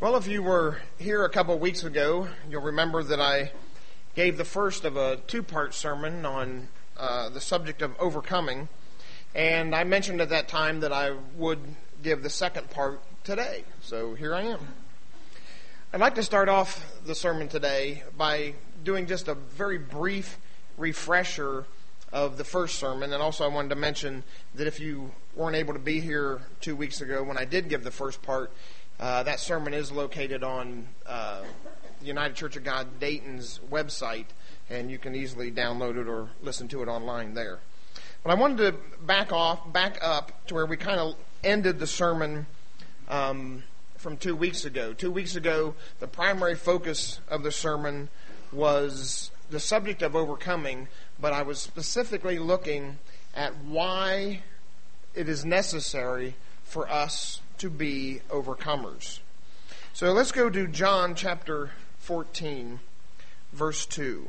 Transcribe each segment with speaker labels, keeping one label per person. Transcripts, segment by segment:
Speaker 1: Well, if you were here a couple of weeks ago, you'll remember that I gave the first of a two-part sermon on the subject of overcoming, and I mentioned at that time that I would give the second part today, so here I am. I'd like to start off the sermon today by doing just a very brief refresher of the first sermon, and also I wanted to mention that if you weren't able to be here 2 weeks ago when I did give the first part, that sermon is located on the United Church of God Dayton's website, and you can easily download it or listen to it online there. But I wanted to back up to where we kind of ended the sermon from 2 weeks ago. 2 weeks ago, the primary focus of the sermon was the subject of overcoming, but I was specifically looking at why it is necessary for us to be overcomers. So let's go to John chapter 14, verse 2.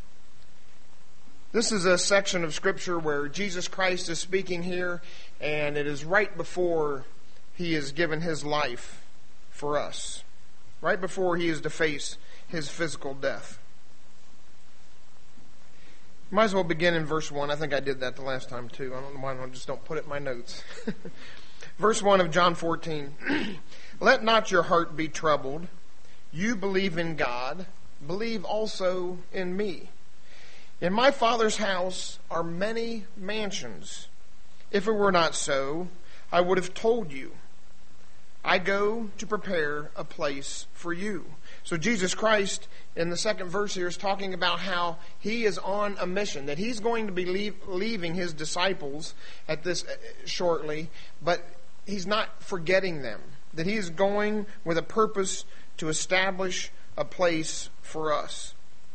Speaker 1: This is a section of Scripture where Jesus Christ is speaking here, and it is right before He has given His life for us, right before He is to face His physical death. Might as well begin in verse 1. I think I did that the last time too. I don't know why I just don't put it in my notes. Verse 1 of John 14. Let not your heart be troubled. You believe in God. Believe also in me. In my Father's house are many mansions. If it were not so, I would have told you. I go to prepare a place for you. So Jesus Christ, in the second verse here, is talking about how He is on a mission, that He's going to be leaving His disciples at this shortly, but He's not forgetting them, that He is going with a purpose to establish a place for us.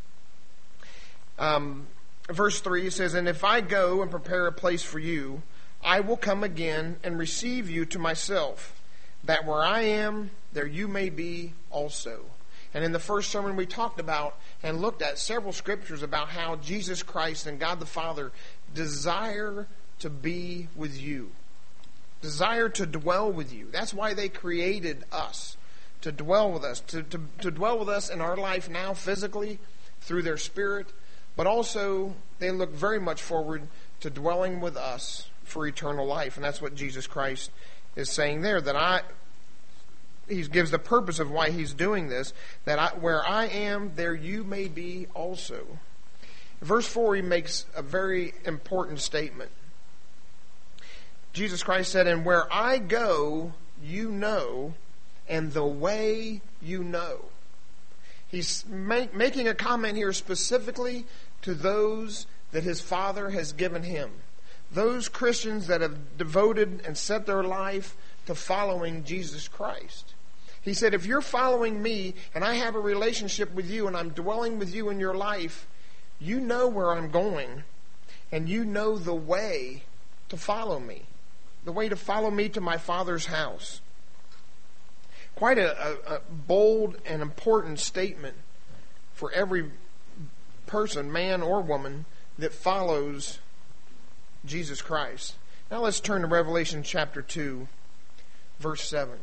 Speaker 1: Verse 3 says, And if I go and prepare a place for you, I will come again and receive you to myself, that where I am, there you may be also. And in the first sermon we talked about and looked at several scriptures about how Jesus Christ and God the Father desire to be with you, desire to dwell with you. That's why they created us, to dwell with us, to dwell with us in our life now physically through their Spirit, but also they look very much forward to dwelling with us for eternal life. And that's what Jesus Christ is saying there, that He gives the purpose of why He's doing this, that where I am, there you may be also. Verse 4, He makes a very important statement. Jesus Christ said, And where I go, you know, and the way you know. He's making a comment here specifically to those that His Father has given Him. Those Christians that have devoted and set their life to following Jesus Christ. He said, if you're following me and I have a relationship with you and I'm dwelling with you in your life, you know where I'm going and you know the way to follow me. The way to follow me to my Father's house. Quite a bold and important statement for every person, man or woman, that follows Jesus Christ. Now let's turn to Revelation chapter 2, verse 7.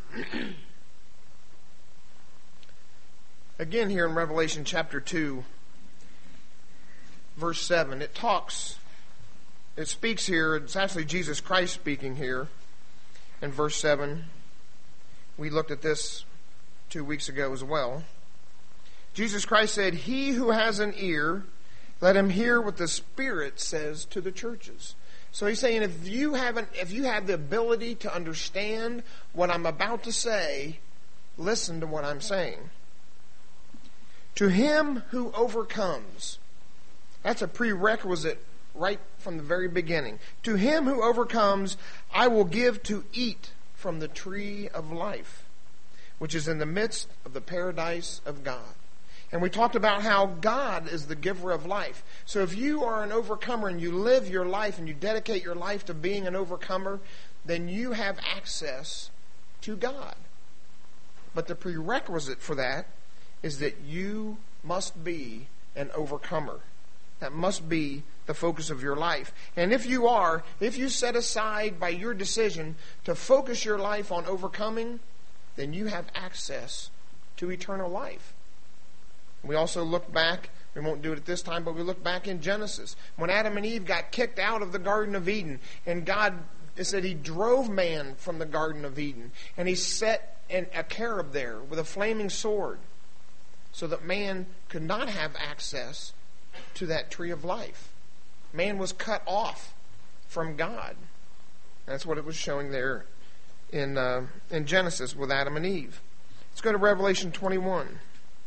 Speaker 1: Again here in Revelation chapter 2, verse 7, it speaks here, it's actually Jesus Christ speaking here in verse 7. We looked at this 2 weeks ago as well. Jesus Christ said, He who has an ear, let him hear what the Spirit says to the churches. So He's saying, if you have the ability to understand what I'm about to say, listen to what I'm saying. To him who overcomes. That's a prerequisite right from the very beginning. To him who overcomes, I will give to eat from the tree of life, which is in the midst of the paradise of God. And we talked about how God is the giver of life. So if you are an overcomer and you live your life and you dedicate your life to being an overcomer, then you have access to God. But the prerequisite for that is that you must be an overcomer. That must be the focus of your life. And if you set aside by your decision to focus your life on overcoming, then you have access to eternal life. We also look back, we won't do it at this time, but we look back in Genesis. When Adam and Eve got kicked out of the Garden of Eden, and God, it said He drove man from the Garden of Eden, and He set a cherub there with a flaming sword, so that man could not have access to that tree of life. Man was cut off from God. That's what it was showing there in Genesis with Adam and Eve. Let's go to Revelation 21,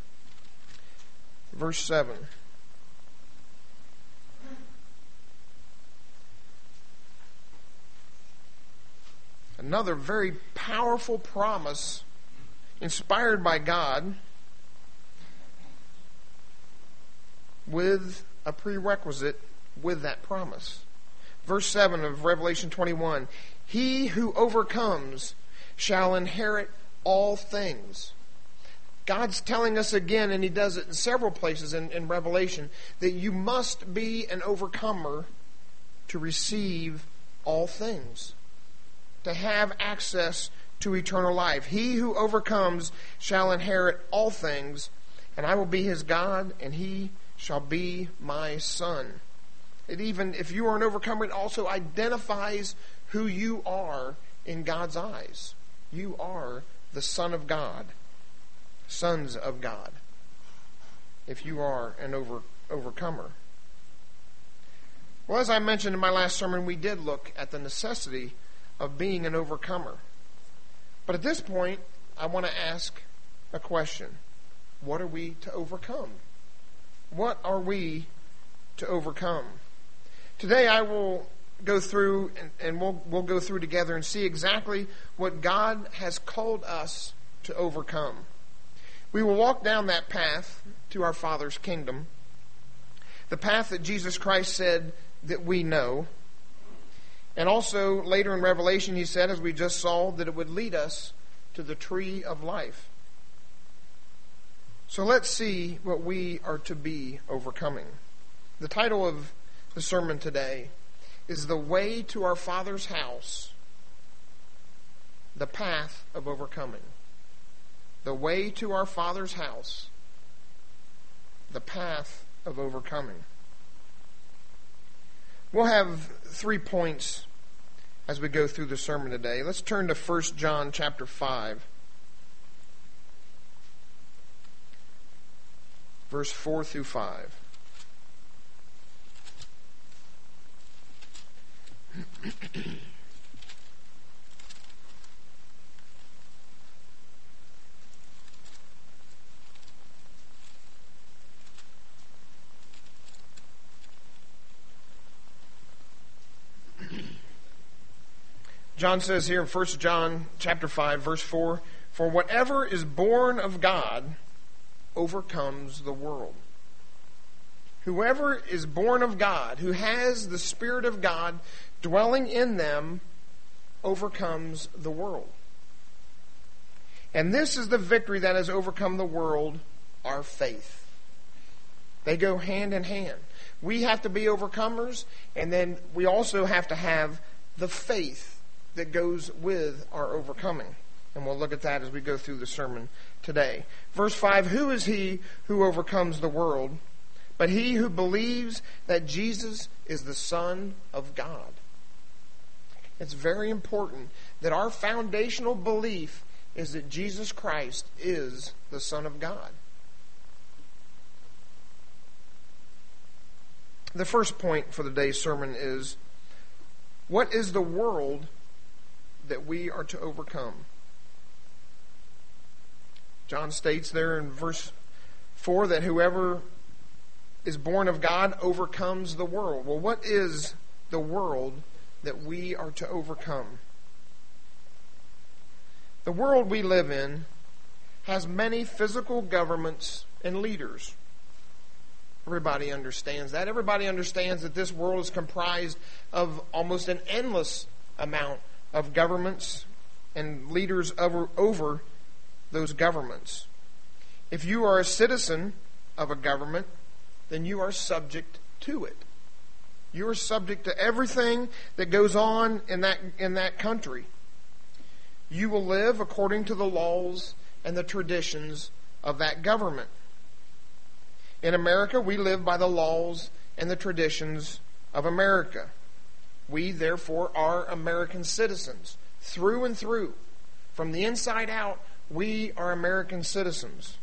Speaker 1: verse 7. Another very powerful promise inspired by God with a prerequisite with that promise. Verse 7 of Revelation 21, He who overcomes shall inherit all things. God's telling us again, and He does it in several places in Revelation, that you must be an overcomer to receive all things, to have access to eternal life. He who overcomes shall inherit all things, and I will be his God, and he shall be my son. It even, if you are an overcomer, it also identifies who you are in God's eyes. You are the Son of God, sons of God, if you are an overcomer. Well, as I mentioned in my last sermon, we did look at the necessity of being an overcomer. But at this point, I want to ask a question. What are we to overcome? What are we to overcome? Today I will go through, and we'll go through together and see exactly what God has called us to overcome. We will walk down that path to our Father's kingdom, the path that Jesus Christ said that we know. And also later in Revelation He said, as we just saw, that it would lead us to the tree of life. So let's see what we are to be overcoming. The title of the sermon today is The Way to Our Father's House, the Path of Overcoming. The way to our Father's house, the path of overcoming. We'll have 3 points as we go through the sermon today. Let's turn to 1 John chapter 5, verse 4 through 5. John says here in 1 John chapter 5, verse 4, For whatever is born of God overcomes the world. Whoever is born of God, who has the Spirit of God dwelling in them, overcomes the world. And this is the victory that has overcome the world, our faith. They go hand in hand. We have to be overcomers, and then we also have to have the faith that goes with our overcoming. And we'll look at that as we go through the sermon today. Verse 5, Who is he who overcomes the world, but he who believes that Jesus is the Son of God? It's very important that our foundational belief is that Jesus Christ is the Son of God. The first point for today's sermon is, what is the world that we are to overcome? John states there in verse 4 that whoever is born of God overcomes the world. Well, what is the world that we are to overcome? The world we live in has many physical governments and leaders. Everybody understands that. Everybody understands that this world is comprised of almost an endless amount of governments and leaders over those governments. If you are a citizen of a government, then you are subject to it. You are subject to everything that goes on in that country. you will live according to the laws and the traditions of that government. In America, we live by the laws and the traditions of America. We, therefore, are American citizens through and through. From the inside out, we are American citizens.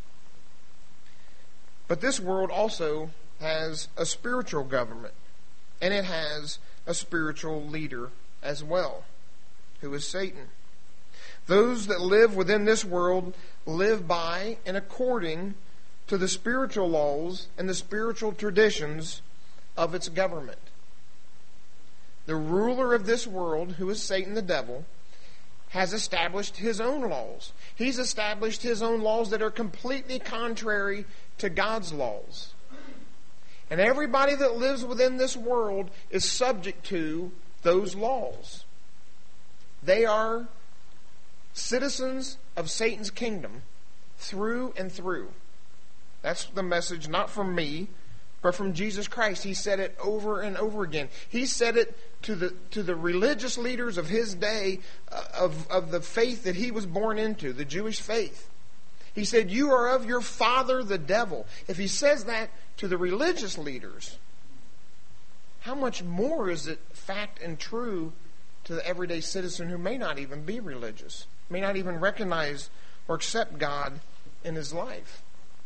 Speaker 1: But this world also has a spiritual government, and it has a spiritual leader as well, who is Satan. Those that live within this world live by and according to the spiritual laws and the spiritual traditions of its government. The ruler of this world, who is Satan the devil, has established his own laws. He's established his own laws that are completely contrary to God's laws. And everybody that lives within this world is subject to those laws. They are citizens of Satan's kingdom through and through. That's the message, not from me, but from Jesus Christ. He said it over and over again. He said it to the religious leaders of his day, of the faith that he was born into, the Jewish faith. He said, "You are of your father the devil." If he says that to the religious leaders, how much more is it fact and true to the everyday citizen who may not even be religious, may not even recognize or accept God in his life?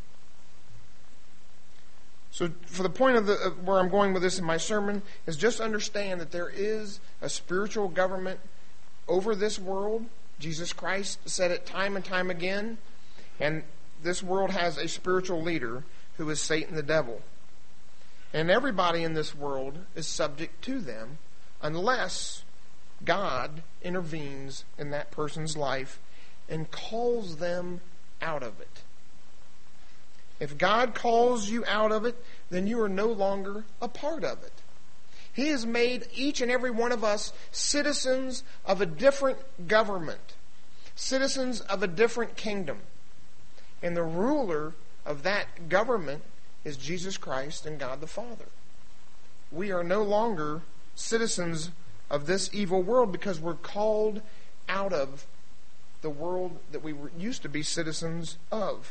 Speaker 1: So for the point of where I'm going with this in my sermon is just understand that there is a spiritual government over this world. Jesus Christ said it time and time again. And this world has a spiritual leader who is Satan the devil. And everybody in this world is subject to them unless God intervenes in that person's life and calls them out of it. If God calls you out of it, then you are no longer a part of it. He has made each and every one of us citizens of a different government, citizens of a different kingdom. And the ruler of that government is Jesus Christ and God the Father. We are no longer citizens of this evil world because we're called out of the world that we used to be citizens of.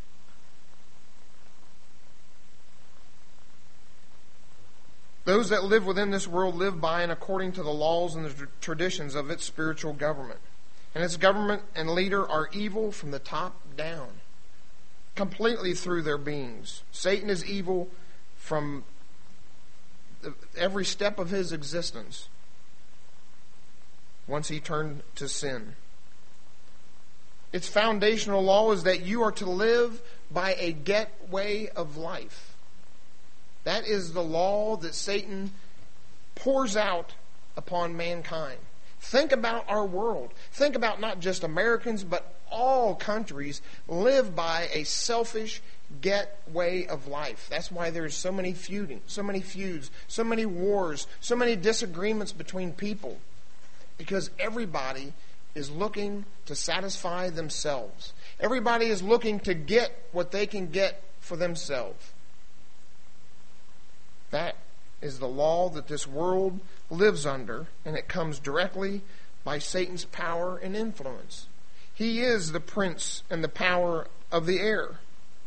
Speaker 1: Those that live within this world live by and according to the laws and the traditions of its spiritual government. And its government and leader are evil from the top down, completely through their beings. Satan is evil from every step of his existence once he turned to sin. Its foundational law is that you are to live by a get way of life. That is the law that Satan pours out upon mankind. Think about our world. Think about not just Americans, but all countries live by a selfish get way of life. That's why there's so many feuds, so many wars, so many disagreements between people. Because everybody is looking to satisfy themselves. Everybody is looking to get what they can get for themselves. That is the law that this world lives under, and it comes directly by Satan's power and influence. He is the prince and the power of the air.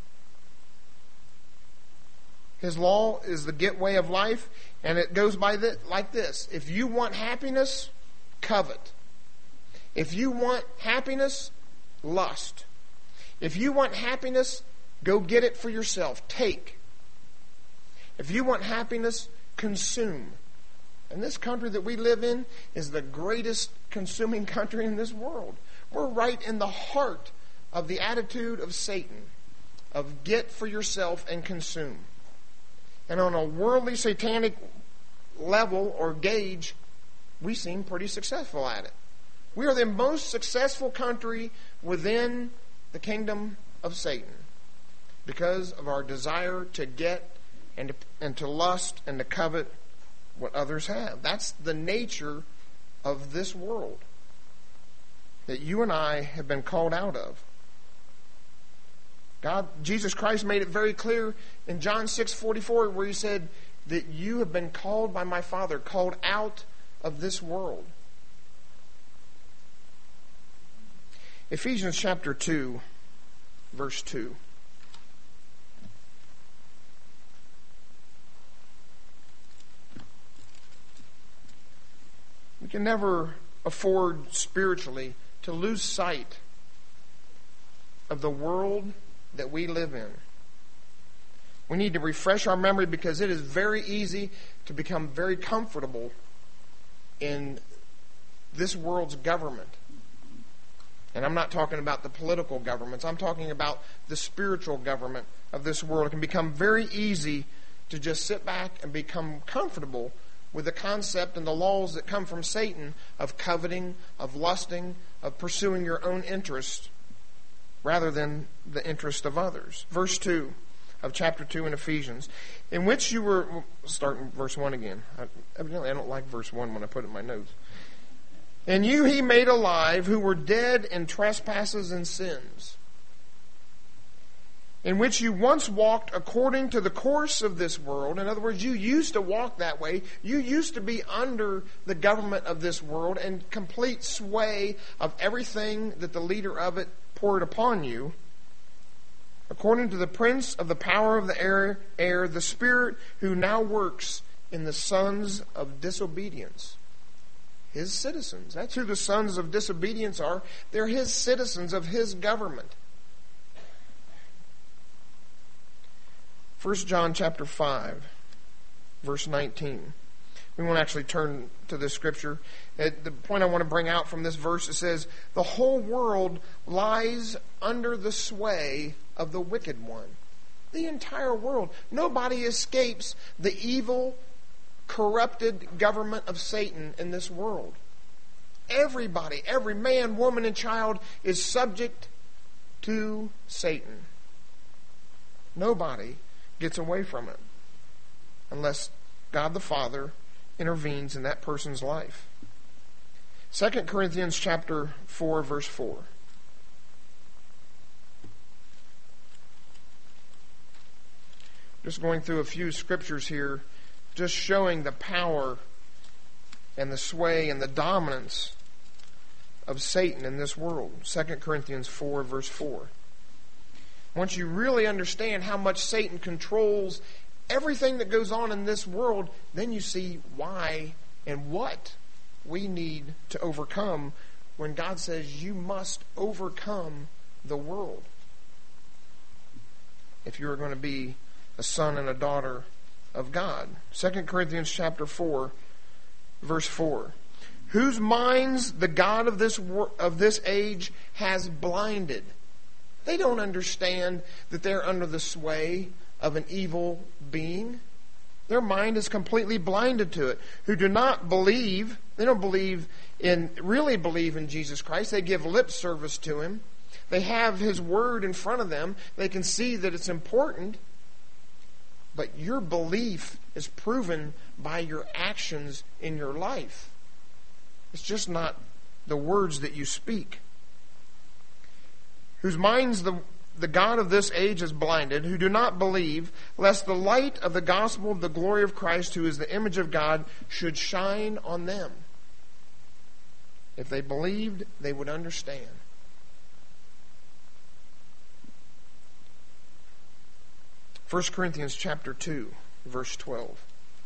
Speaker 1: His law is the get way of life, and it goes by like this. If you want happiness, covet. If you want happiness, lust. If you want happiness, go get it for yourself. Take. If you want happiness, consume. And this country that we live in is the greatest consuming country in this world. We're right in the heart of the attitude of Satan, of get for yourself and consume. And on a worldly satanic level or gauge, we seem pretty successful at it. We are the most successful country within the kingdom of Satan because of our desire to get and to lust and to covet what others have. That's the nature of this world that you and I have been called out of. Jesus Christ made it very clear in John 6:44 where he said that you have been called by my Father, called out of this world. Ephesians chapter 2, verse 2. We can never afford spiritually to lose sight of the world that we live in. We need to refresh our memory because it is very easy to become very comfortable in this world's government. And I'm not talking about the political governments. I'm talking about the spiritual government of this world. It can become very easy to just sit back and become comfortable with the concept and the laws that come from Satan of coveting, of lusting, of pursuing your own interest rather than the interest of others. Verse 2 of chapter 2 in Ephesians, in which you were... We'll start in verse 1 again. Evidently, I don't like verse 1 when I put it in my notes. And you he made alive who were dead in trespasses and sins, in which you once walked according to the course of this world. In other words, you used to walk that way. You used to be under the government of this world and complete sway of everything that the leader of it poured upon you. According to the prince of the power of the air, the spirit who now works in the sons of disobedience. His citizens. That's who the sons of disobedience are. They're his citizens of his government. 1 John chapter 5, verse 19. We won't actually turn to this scripture. The point I want to bring out from this verse, it says, the whole world lies under the sway of the wicked one. The entire world. Nobody escapes the evil, corrupted government of Satan in this world. Everybody, every man, woman, and child is subject to Satan. Nobody gets away from it unless God the Father intervenes in that person's life. 2 Corinthians chapter 4, verse 4. Just going through a few scriptures here, just showing the power and the sway and the dominance of Satan in this world. 2 Corinthians 4, verse 4. Once you really understand how much Satan controls everything that goes on in this world, then you see why and what we need to overcome when God says you must overcome the world if you're going to be a son and a daughter of God. 2 Corinthians chapter 4, verse 4. Whose minds the God of this age has blinded. They don't understand that they're under the sway of an evil being. Their mind is completely blinded to it. Who do not believe, they don't really believe in Jesus Christ. They give lip service to him. They have his word in front of them. They can see that it's important. But your belief is proven by your actions in your life. It's just not the words that you speak. Whose minds the God of this age is blinded, who do not believe, lest the light of the gospel of the glory of Christ, who is the image of God, should shine on them. If they believed, they would understand. First Corinthians chapter 2, verse 12.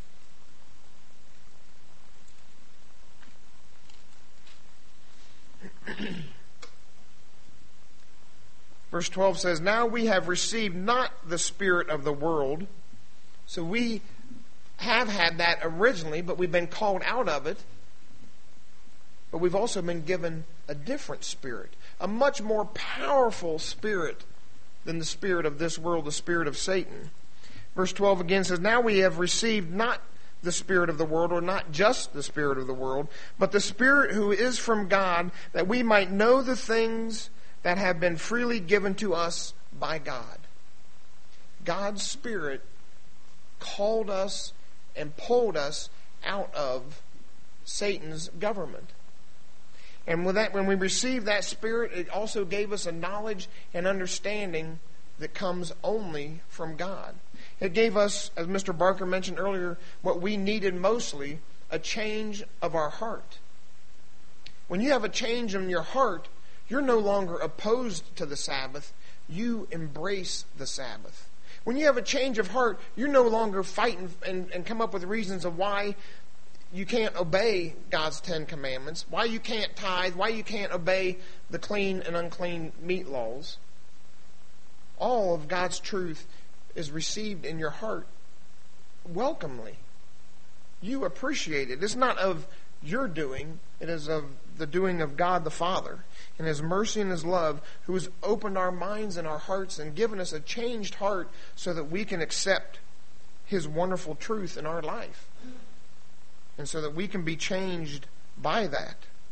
Speaker 1: Verse 12 says, now we have received not the spirit of the world. So we have had that originally, but we've been called out of it. But we've also been given a different spirit, a much more powerful spirit than the spirit of this world, the spirit of Satan. Verse 12 again says, now we have received not the spirit of the world, or not just the spirit of the world, but the Spirit who is from God, that we might know the things that have been freely given to us by God. God's Spirit called us and pulled us out of Satan's government. And with that, when we received that Spirit, it also gave us a knowledge and understanding that comes only from God. It gave us, as Mr. Barker mentioned earlier, what we needed mostly, a change of our heart. When you have a change in your heart, You're no longer opposed to the Sabbath. You embrace the Sabbath. When you have a change of heart, you're no longer fighting and come up with reasons of why you can't obey God's 10 commandments, why you can't tithe, why you can't obey the clean and unclean meat laws. All of God's truth is received in your heart welcomely. You appreciate it. It's not of your doing. It is of the doing of God the Father and His mercy and His love, who has opened our minds and our hearts and given us a changed heart so that we can accept His wonderful truth in our life. And so that we can be changed by that.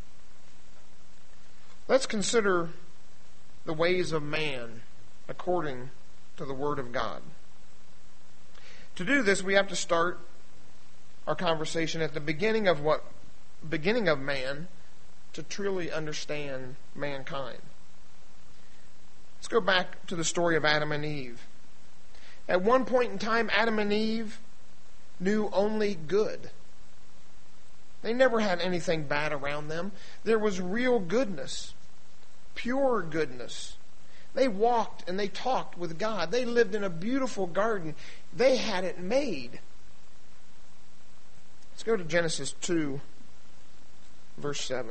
Speaker 1: Let's consider the ways of man according to the Word of God. To do this, we have to start our conversation at the beginning of man to truly understand mankind. Let's go back to the story of Adam and Eve. At one point in time, Adam and Eve knew only good. They never had anything bad around them. There was real goodness, pure goodness. They walked and they talked with God. They lived in a beautiful garden. They had it made. Let's go to Genesis 2, verse 7.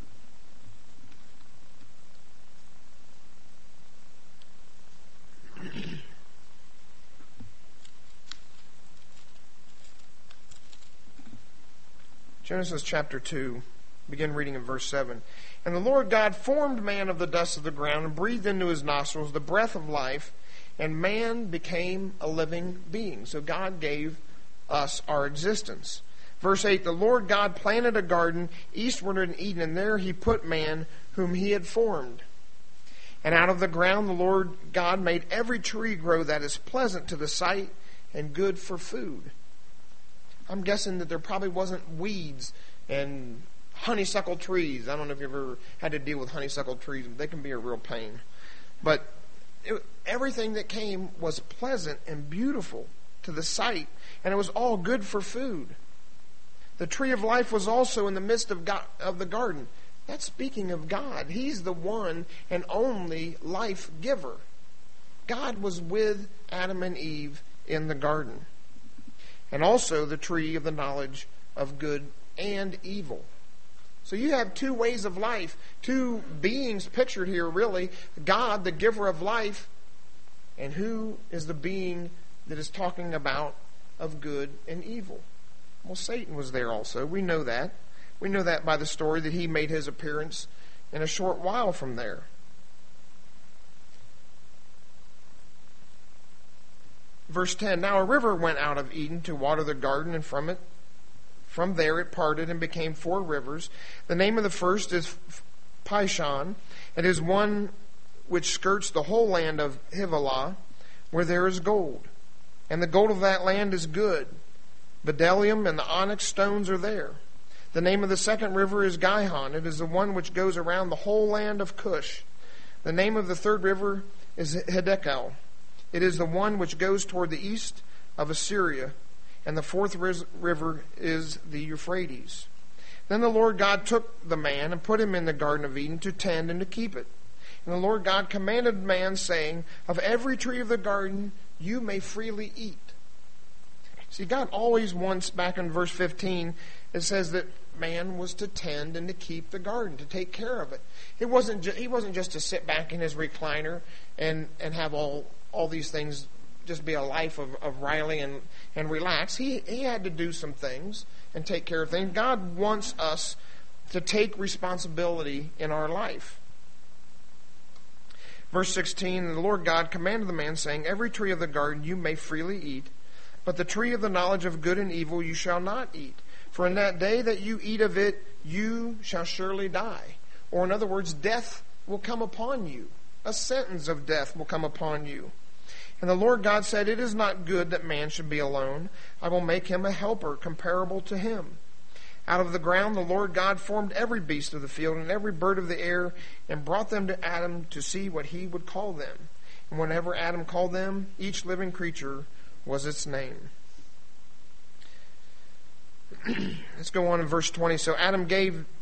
Speaker 1: Genesis chapter 2, begin reading in verse 7. And the Lord God formed man of the dust of the ground and breathed into his nostrils the breath of life, and man became a living being. So God gave us our existence. Verse 8, the Lord God planted a garden eastward in Eden, and there He put man whom He had formed. And out of the ground the Lord God made every tree grow that is pleasant to the sight and good for food. I'm guessing that there probably wasn't weeds and honeysuckle trees. I don't know if you've ever had to deal with honeysuckle trees. They can be a real pain. But everything that came was pleasant and beautiful to the sight, and it was all good for food. The tree of life was also in the midst of the garden. That's speaking of God. He's the one and only life giver. God was with Adam and Eve in the garden. And also the tree of the knowledge of good and evil. So you have two ways of life, two beings pictured here really. God, the giver of life, and who is the being that is talking about of good and evil? Well, Satan was there also. We know that. We know that by the story that he made his appearance in a short while from there. Verse 10, now a river went out of Eden to water the garden, and from there it parted and became 4 rivers. The name of the first is Pishon. It is one which skirts the whole land of Havilah, where there is gold. And the gold of that land is good. Bdellium and the onyx stones are there. The name of the second river is Gihon. It is the one which goes around the whole land of Cush. The name of the third river is Hiddekel. It is the one which goes toward the east of Assyria. And the fourth river is the Euphrates. Then the Lord God took the man and put him in the Garden of Eden to tend and to keep it. And the Lord God commanded man, saying, of every tree of the garden you may freely eat. See, God always wants, back in verse 15, it says that man was to tend and to keep the garden, to take care of it. He wasn't just to sit back in his recliner and have all these things just be a life of Riley and relax. He had to do some things and take care of things. God wants us to take responsibility in our life. Verse 16, the Lord God commanded the man, saying, every tree of the garden you may freely eat, but the tree of the knowledge of good and evil you shall not eat. For in that day that you eat of it, you shall surely die. Or in other words, death will come upon you. A sentence of death will come upon you. And the Lord God said, it is not good that man should be alone. I will make him a helper comparable to him. Out of the ground the Lord God formed every beast of the field and every bird of the air, and brought them to Adam to see what he would call them. And whenever Adam called them, each living creature was its name. Let's go on in verse 20. So Adam gave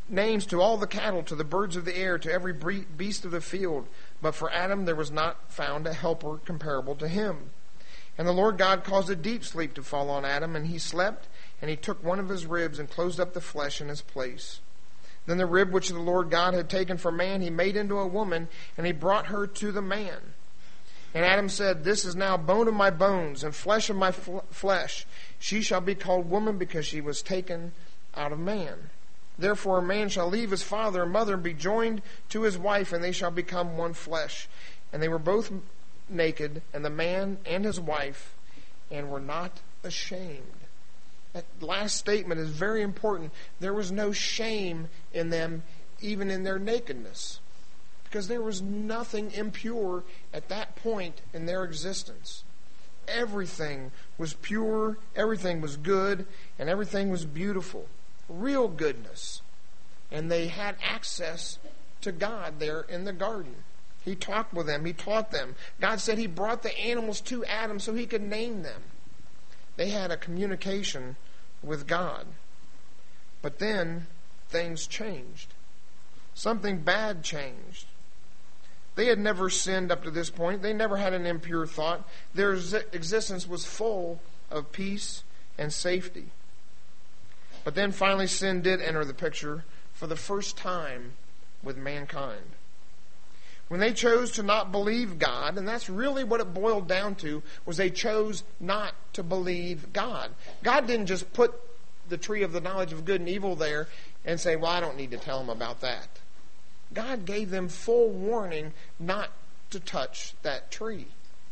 Speaker 1: names to all the cattle, to the birds of the air, to every beast of the field. But for Adam there was not found a helper comparable to him. And the Lord God caused a deep sleep to fall on Adam, and he slept, and he took one of his ribs and closed up the flesh in his place. Then the rib which the Lord God had taken from man he made into a woman, and he brought her to the man. And Adam said, This is now bone of my bones and flesh of my flesh. She shall be called woman, because she was taken out of man. Therefore a man shall leave his father and mother and be joined to his wife, and they shall become one flesh. And they were both naked, and the man and his wife, and were not ashamed. That last statement is very important. There was no shame in them, even in their nakedness, because there was nothing impure at that point in their existence. Everything was pure, everything was good, and everything was beautiful. Real goodness. And they had access to God there in the garden. He talked with them. He taught them. God said he brought the animals to Adam so he could name them. They had a communication with God. But then things changed. Something bad changed. They had never sinned up to this point. They never had an impure thought. Their existence was full of peace and safety. But then finally sin did enter the picture for the first time with mankind. When they chose to not believe God, and that's really what it boiled down to, was they chose not to believe God. God didn't just put the tree of the knowledge of good and evil there and say, well, I don't need to tell them about that. God gave them full warning not to touch that tree.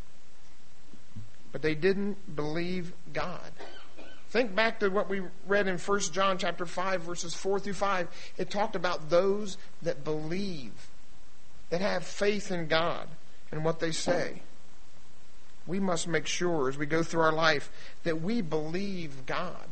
Speaker 1: But they didn't believe God. Think back to what we read in 1 John chapter 5, verses 4 through 5. It talked about those that believe, that have faith in God and what they say. We must make sure as we go through our life that we believe God.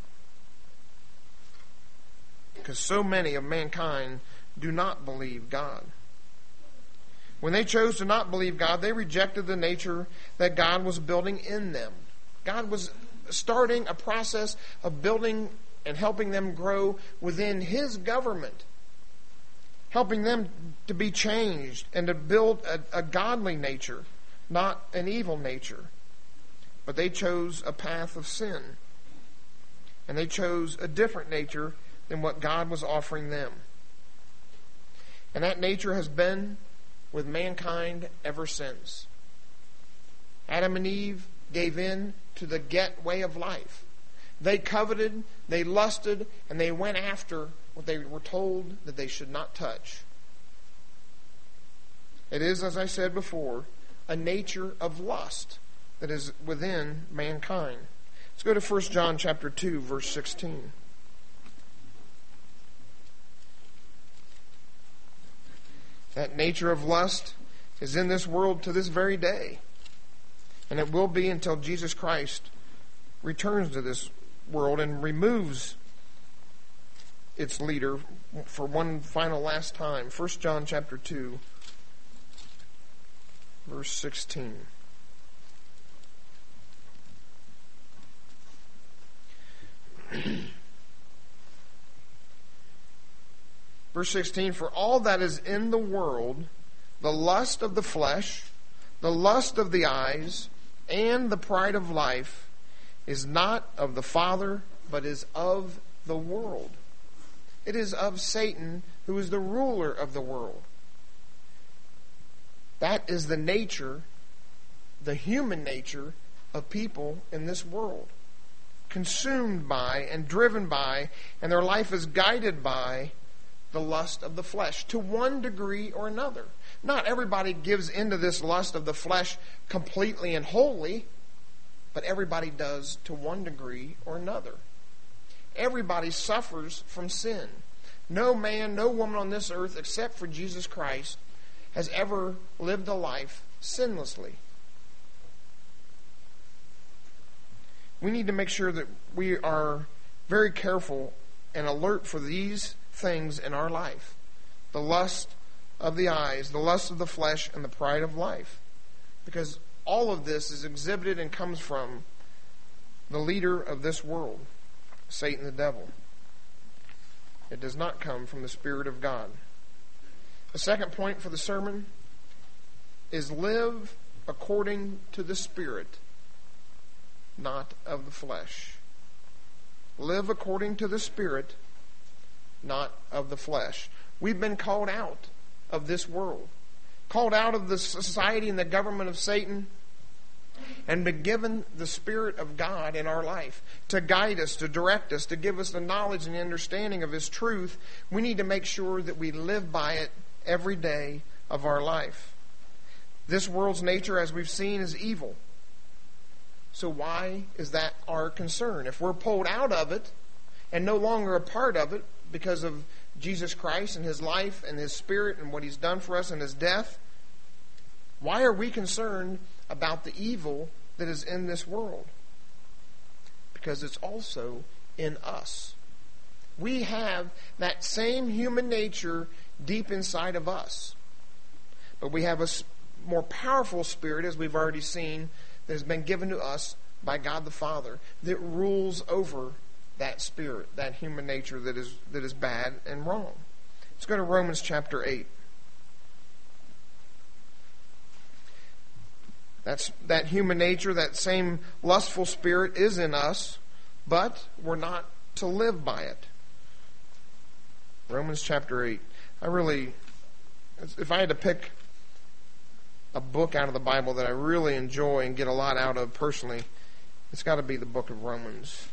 Speaker 1: Because so many of mankind do not believe God. When they chose to not believe God, they rejected the nature that God was building in them. God was starting a process of building and helping them grow within His government, helping them to be changed and to build a godly nature, not an evil nature. But they chose a path of sin, and they chose a different nature than what God was offering them. And that nature has been with mankind ever since. Adam and Eve gave in to the get way of life. They coveted, they lusted, and they went after what they were told that they should not touch. It is, as I said before, a nature of lust that is within mankind. Let's go to 1 John chapter 2, verse 16. That nature of lust is in this world to this very day. And it will be until Jesus Christ returns to this world and removes its leader for one final last time. 1 John chapter 2, verse 16. Verse 16, for all that is in the world, the lust of the flesh, the lust of the eyes, and the pride of life, is not of the Father, but is of the world. It is of Satan, who is the ruler of the world. That is the nature, the human nature, of people in this world. Consumed by and driven by, and their life is guided by the lust of the flesh, to one degree or another. Not everybody gives into this lust of the flesh completely and wholly, but everybody does to one degree or another. Everybody suffers from sin. No man, no woman on this earth, except for Jesus Christ, has ever lived a life sinlessly. We need to make sure that we are very careful and alert for these things in our life. The lust of the eyes, the lust of the flesh, and the pride of life. Because all of this is exhibited and comes from the leader of this world, Satan the devil. It does not come from the Spirit of God. The second point for the sermon is live according to the Spirit, not of the flesh. Live according to the Spirit, not of the flesh. We've been called out of this world, called out of the society and the government of Satan, and been given the Spirit of God in our life to guide us, to direct us, to give us the knowledge and the understanding of His truth. We need to make sure that we live by it every day of our life. This world's nature, as we've seen, is evil. So why is that our concern? If we're pulled out of it and no longer a part of it because of Jesus Christ and His life and His Spirit and what He's done for us and His death, why are we concerned about the evil that is in this world? Because it's also in us. We have that same human nature deep inside of us. But we have a more powerful spirit, as we've already seen, that has been given to us by God the Father, that rules over that spirit, that human nature that is bad and wrong. Let's go to Romans chapter 8. That human nature, that same lustful spirit is in us, but we're not to live by it. Romans chapter 8. If I had to pick a book out of the Bible that I really enjoy and get a lot out of personally, it's got to be the book of Romans.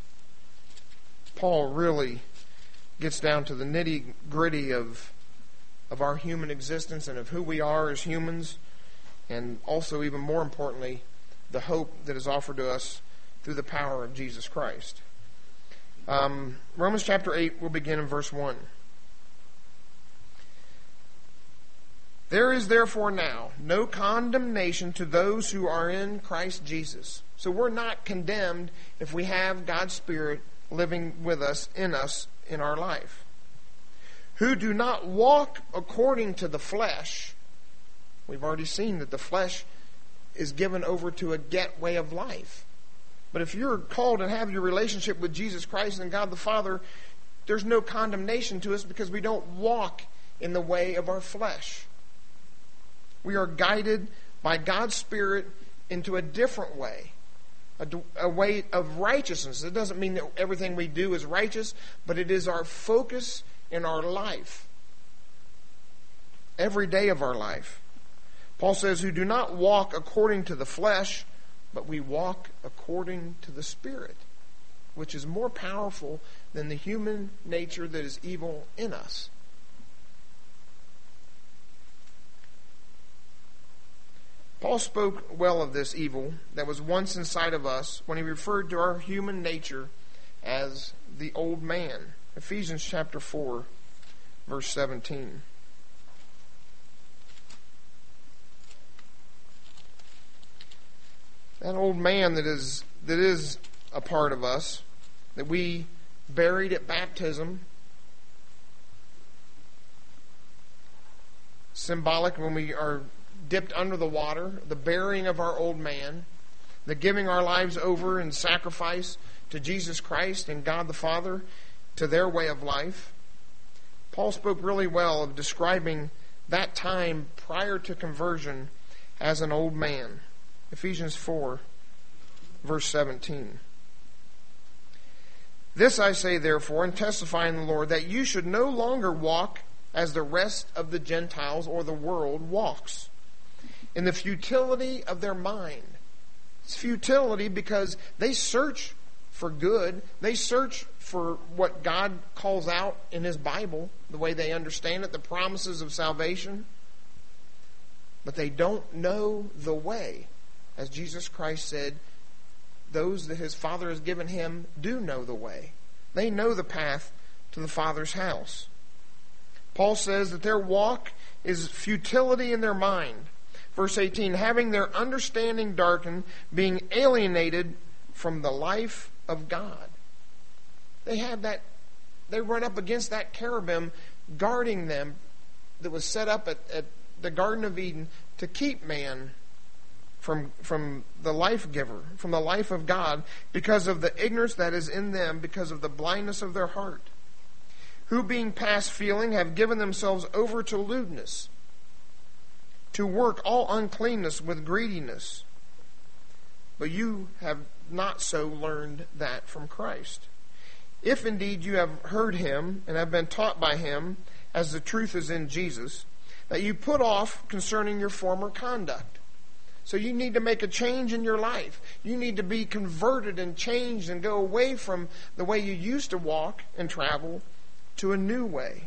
Speaker 1: Paul really gets down to the nitty-gritty of our human existence and of who we are as humans, and also, even more importantly, the hope that is offered to us through the power of Jesus Christ. Romans chapter 8 will begin in verse 1. There is therefore now no condemnation to those who are in Christ Jesus. So we're not condemned if we have God's Spirit living with us, in our life. Who do not walk according to the flesh. We've already seen that the flesh is given over to a get way of life. But if you're called and have your relationship with Jesus Christ and God the Father, there's no condemnation to us because we don't walk in the way of our flesh. We are guided by God's Spirit into a different way, a way of righteousness. It doesn't mean that everything we do is righteous, but it is our focus in our life, every day of our life. Paul says, who do not walk according to the flesh, but we walk according to the Spirit, which is more powerful than the human nature that is evil in us. Paul spoke well of this evil that was once inside of us when he referred to our human nature as the old man. Ephesians chapter 4, verse 17. That old man that is a part of us, that we buried at baptism, symbolic when we are dipped under the water, the burying of our old man, the giving our lives over in sacrifice to Jesus Christ and God the Father, to their way of life. Paul spoke really well of describing that time prior to conversion as an old man. Ephesians 4, verse 17. This I say, therefore, and testify in the Lord, that you should no longer walk as the rest of the Gentiles or the world walks, in the futility of their mind. It's futility because they search for good. They search for what God calls out in His Bible, the way they understand it, the promises of salvation. But they don't know the way. As Jesus Christ said, those that His Father has given Him do know the way. They know the path to the Father's house. Paul says that their walk is futility in their mind. Verse 18, having their understanding darkened, being alienated from the life of God. They run up against that cherubim guarding them that was set up at the Garden of Eden to keep man from the life giver, from the life of God, because of the ignorance that is in them, because of the blindness of their heart. who being past feeling have given themselves over to lewdness, to work all uncleanness with greediness. But you have not so learned that from Christ. If indeed you have heard him and have been taught by him, as the truth is in Jesus, that you put off concerning your former conduct. So you need to make a change in your life. You need to be converted and changed and go away from the way you used to walk and travel to a new way.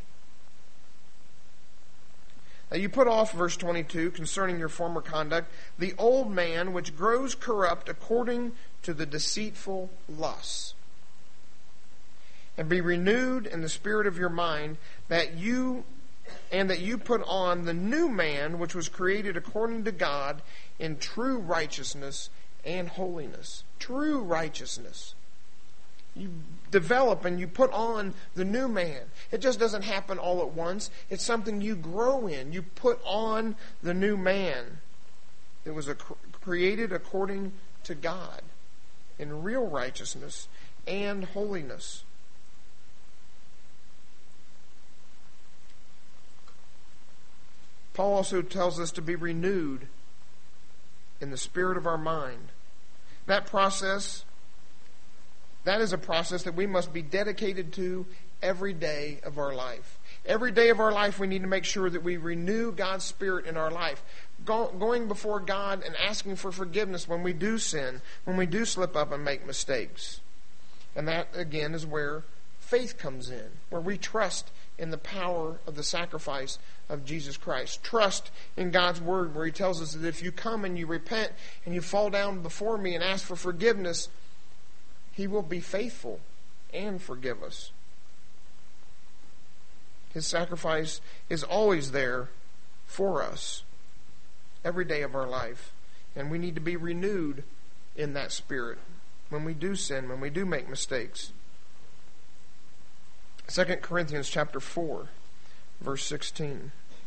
Speaker 1: Now you put off, verse 22, concerning your former conduct, the old man which grows corrupt according to the deceitful lusts. And be renewed in the spirit of your mind, that you put on the new man which was created according to God in true righteousness and holiness. True righteousness. You develop and you put on the new man. It just doesn't happen all at once. It's something you grow in. You put on the new man. It was created according to God in real righteousness and holiness. Paul also tells us to be renewed in the spirit of our mind. That is a process that we must be dedicated to every day of our life. Every day of our life we need to make sure that we renew God's Spirit in our life. Going before God and asking for forgiveness when we do sin, when we do slip up and make mistakes. And that, again, is where faith comes in, where we trust in the power of the sacrifice of Jesus Christ. Trust in God's Word, where He tells us that if you come and you repent and you fall down before me and ask for forgiveness, He will be faithful and forgive us. His sacrifice is always there for us every day of our life. And we need to be renewed in that spirit when we do sin, when we do make mistakes. 2 Corinthians chapter 4, verse 16.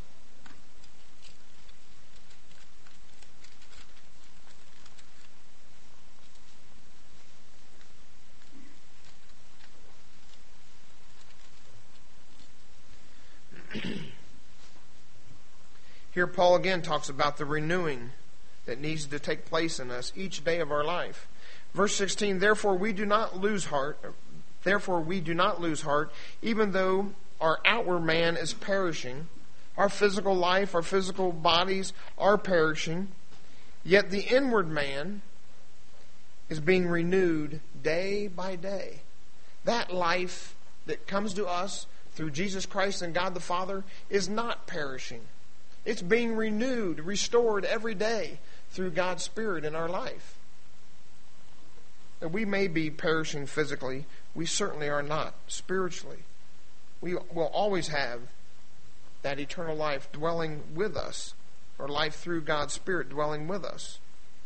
Speaker 1: Here Paul again talks about the renewing that needs to take place in us each day of our life. Verse 16, Therefore we do not lose heart, even though our outward man is perishing. Our physical life, our physical bodies are perishing. Yet the inward man is being renewed day by day. That life that comes to us through Jesus Christ and God the Father is not perishing. It's being renewed, restored every day through God's Spirit in our life. And we may be perishing physically. We certainly are not spiritually. We will always have that eternal life dwelling with us, or life through God's Spirit dwelling with us.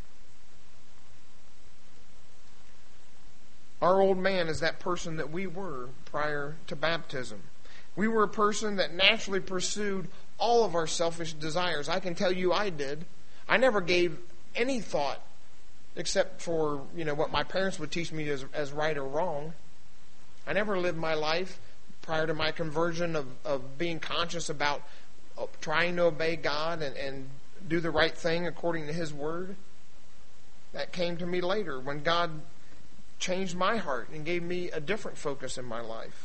Speaker 1: Our old man is that person that we were prior to baptism. We were a person that naturally pursued all of our selfish desires. I can tell you I did. I never gave any thought except for, what my parents would teach me as right or wrong. I never lived my life prior to my conversion of being conscious about trying to obey God and do the right thing according to His Word. That came to me later when God changed my heart and gave me a different focus in my life.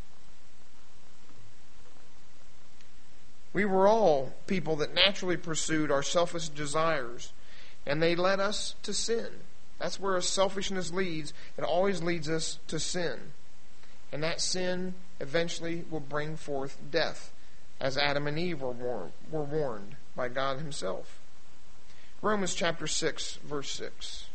Speaker 1: We were all people that naturally pursued our selfish desires, and they led us to sin. That's where selfishness leads. It always leads us to sin. And that sin eventually will bring forth death, as Adam and Eve were warned by God Himself. Romans chapter 6, verse 6.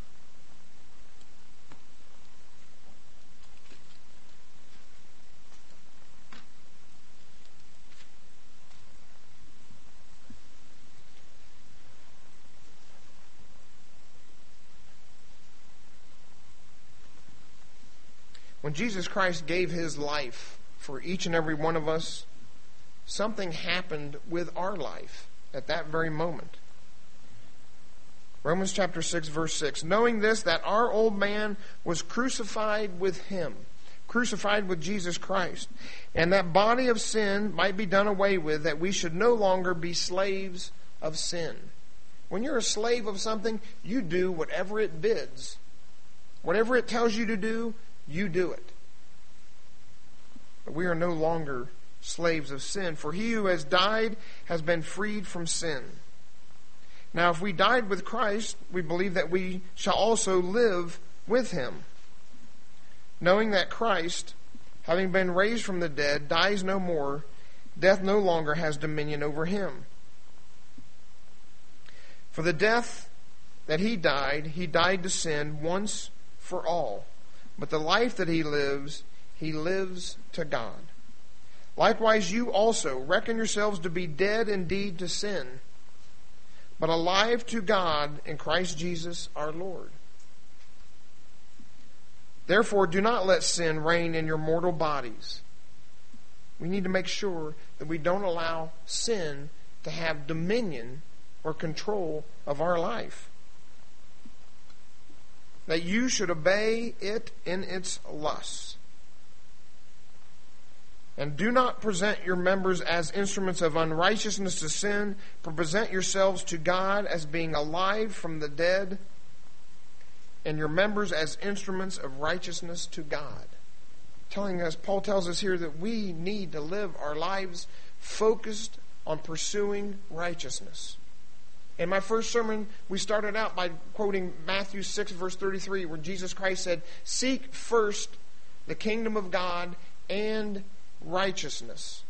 Speaker 1: When Jesus Christ gave His life for each and every one of us, something happened with our life at that very moment. Romans chapter 6, verse 6. Knowing this, that our old man was crucified with Him. crucified with Jesus Christ, and that body of sin might be done away with, that we should no longer be slaves of sin. When you're a slave of something, you do whatever it bids. Whatever it tells you to do, you do it. But we are no longer slaves of sin, for he who has died has been freed from sin. Now, if we died with Christ, we believe that we shall also live with him, knowing that Christ, having been raised from the dead, dies no more, death no longer has dominion over him. For the death that he died to sin once for all. But the life that he lives to God. Likewise, you also reckon yourselves to be dead indeed to sin, but alive to God in Christ Jesus our Lord. Therefore, do not let sin reign in your mortal bodies. We need to make sure that we don't allow sin to have dominion or control of our life. That you should obey it in its lusts. And do not present your members as instruments of unrighteousness to sin, but present yourselves to God as being alive from the dead, and your members as instruments of righteousness to God. Paul tells us here that we need to live our lives focused on pursuing righteousness. In my first sermon, we started out by quoting Matthew 6, verse 33, where Jesus Christ said, "Seek first the kingdom of God and righteousness."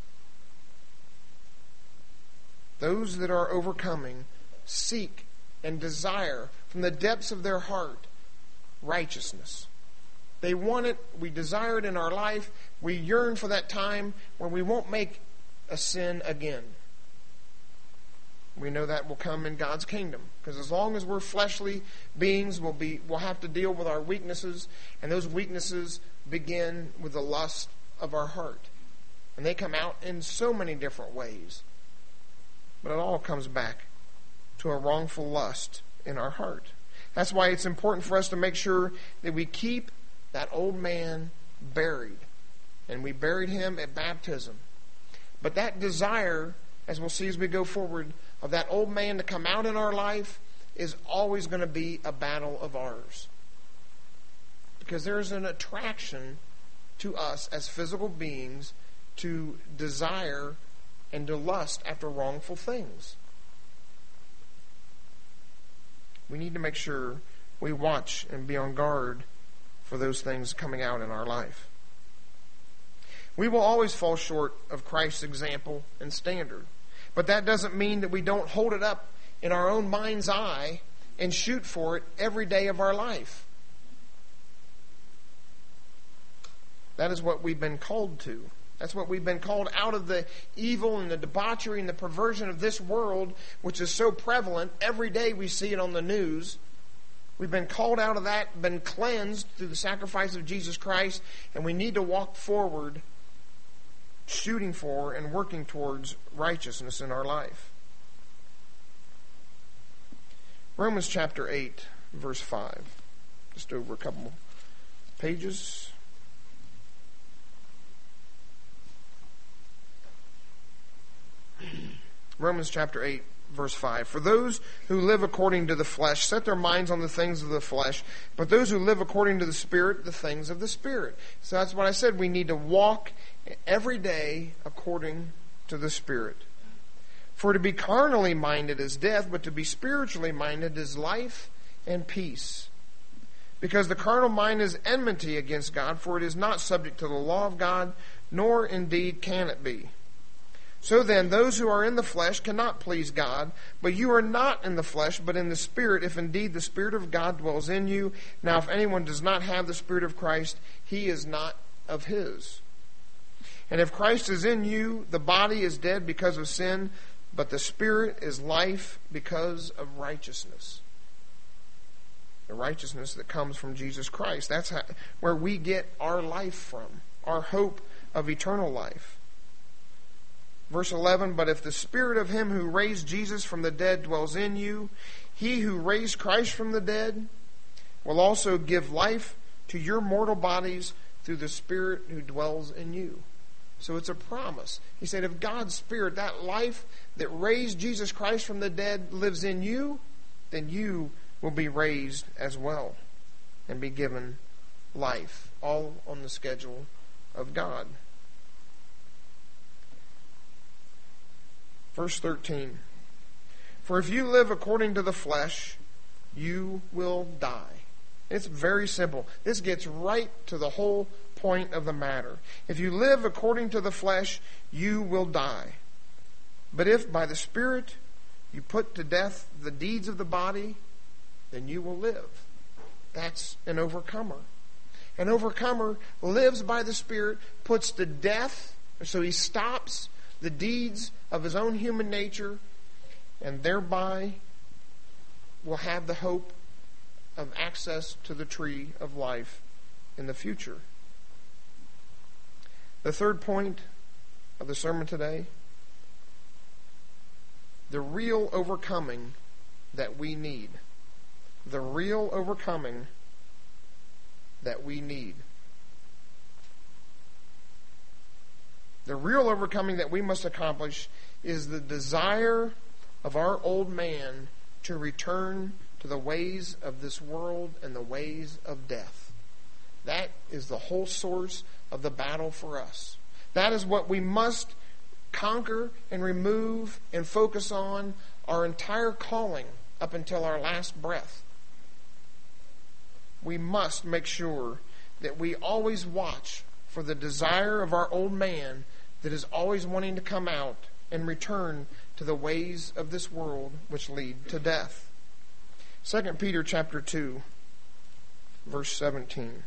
Speaker 1: Those that are overcoming seek and desire from the depths of their heart righteousness. They want it. We desire it in our life. We yearn for that time where we won't make a sin again. We know that will come in God's kingdom, because as long as we're fleshly beings, we'll have to deal with our weaknesses, and those weaknesses begin with the lust of our heart. And they come out in so many different ways. But it all comes back to a wrongful lust in our heart. That's why it's important for us to make sure that we keep that old man buried. And we buried him at baptism. But that desire, as we'll see as we go forward, of that old man to come out in our life is always going to be a battle of ours. Because there's an attraction to us as physical beings to desire and to lust after wrongful things. We need to make sure we watch and be on guard for those things coming out in our life. We will always fall short of Christ's example and standard. But that doesn't mean that we don't hold it up in our own mind's eye and shoot for it every day of our life. That is what we've been called to. That's what we've been called out of the evil and the debauchery and the perversion of this world, which is so prevalent. Every day we see it on the news. We've been called out of that, been cleansed through the sacrifice of Jesus Christ, and we need to walk forward shooting for and working towards righteousness in our life. Romans chapter 8, verse 5. Just over a couple pages. Romans chapter 8, verse 5. For those who live according to the flesh set their minds on the things of the flesh, but those who live according to the Spirit, the things of the Spirit. So that's what I said. We need to walk every day according to the Spirit. For to be carnally minded is death, but to be spiritually minded is life and peace. Because the carnal mind is enmity against God, for it is not subject to the law of God, nor indeed can it be. So then, those who are in the flesh cannot please God, but you are not in the flesh, but in the Spirit, if indeed the Spirit of God dwells in you. Now, if anyone does not have the Spirit of Christ, he is not of his. And if Christ is in you, the body is dead because of sin, but the Spirit is life because of righteousness. The righteousness that comes from Jesus Christ. That's where we get our life from, our hope of eternal life. Verse 11, but if the Spirit of him who raised Jesus from the dead dwells in you, he who raised Christ from the dead will also give life to your mortal bodies through the Spirit who dwells in you. So it's a promise. He said, if God's Spirit, that life that raised Jesus Christ from the dead, lives in you, then you will be raised as well and be given life, all on the schedule of God. Verse 13. For if you live according to the flesh, you will die. It's very simple. This gets right to the whole point of the matter. If you live according to the flesh, you will die. But if by the Spirit you put to death the deeds of the body, then you will live. That's an overcomer. An overcomer lives by the Spirit, puts to death, so he stops the deeds of his own human nature, and thereby will have the hope of access to the tree of life in the future. The third point of the sermon today, the real overcoming that we need. The real overcoming that we need. The real overcoming that we must accomplish is the desire of our old man to return to the ways of this world and the ways of death. That is the whole source of the battle for us. That is what we must conquer and remove and focus on our entire calling up until our last breath. We must make sure that we always watch for the desire of our old man that is always wanting to come out and return to the ways of this world which lead to death. 2 Peter chapter 2, verse 17.